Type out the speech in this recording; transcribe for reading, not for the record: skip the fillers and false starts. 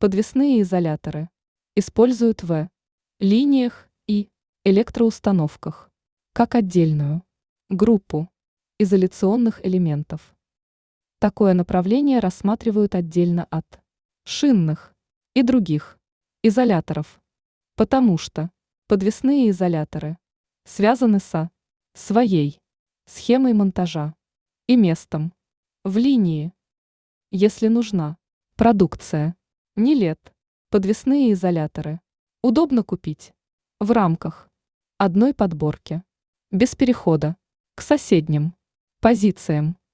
Подвесные изоляторы используют в линиях и электроустановках как отдельную группу изоляционных элементов. Такое направление рассматривают отдельно от шинных и других изоляторов, потому что подвесные изоляторы связаны со своей схемой монтажа и местом в линии. Если нужна продукция, не лет, подвесные изоляторы удобно купить в рамках одной подборки, без перехода к соседним позициям.